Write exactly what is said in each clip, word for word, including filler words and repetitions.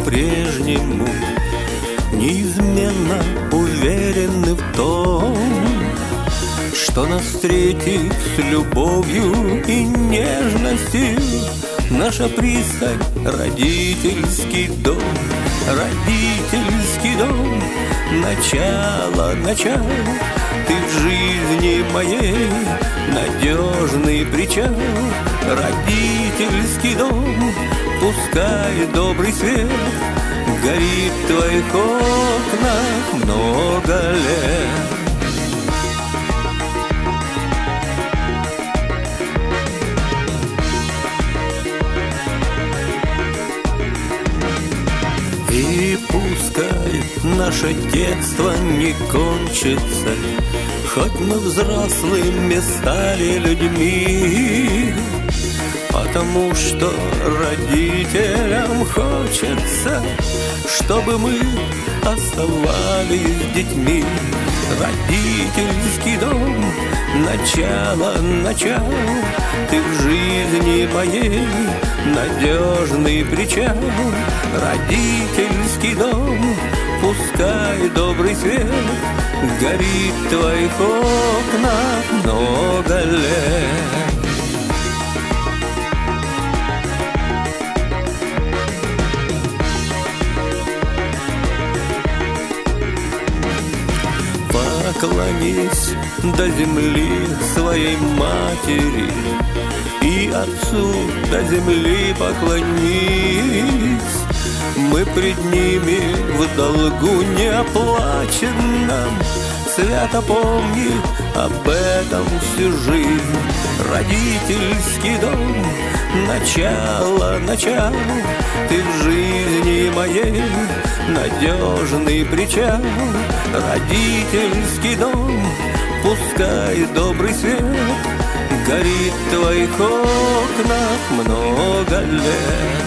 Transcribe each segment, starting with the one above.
по-прежнему неизменно уверены в том, что нас встретит с любовью и нежностью наша пристань, родительский дом, родительский дом. Начало, начало, ты в жизни моей надежный причал. Родительский дом, пускай добрый свет горит в твоих окнах много лет. И пускай наше детство не кончится, хоть мы взрослыми стали людьми, потому что родителям хочется, чтобы мы оставались детьми. Родительский дом, начало, начало, ты в жизни моей надежный причал. Родительский дом, пускай добрый свет горит в твоих окнах много лет. Поклонись до земли своей матери, и отцу до земли поклонись. Мы пред ними в долгу неоплаченном, свято помни об этом всю жизнь. Родительский дом, начало, начало, ты в жизни моей надежный причал. Родительский дом, пускай добрый свет горит в твоих окнах много лет.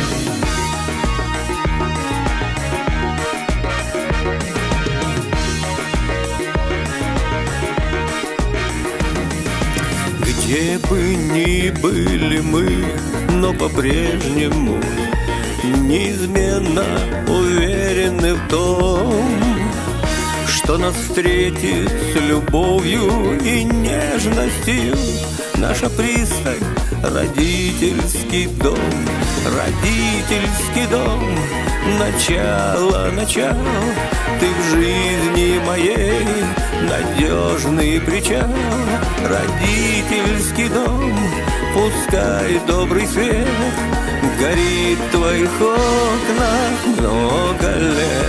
Где бы ни были мы, но по-прежнему неизменно уверены в том, что нас встретит с любовью и нежностью наша пристань, родительский дом, родительский дом. Начало, начало, ты в жизни моей надежный причал. Родительский дом, пускай добрый свет горит в твоих окнах много лет.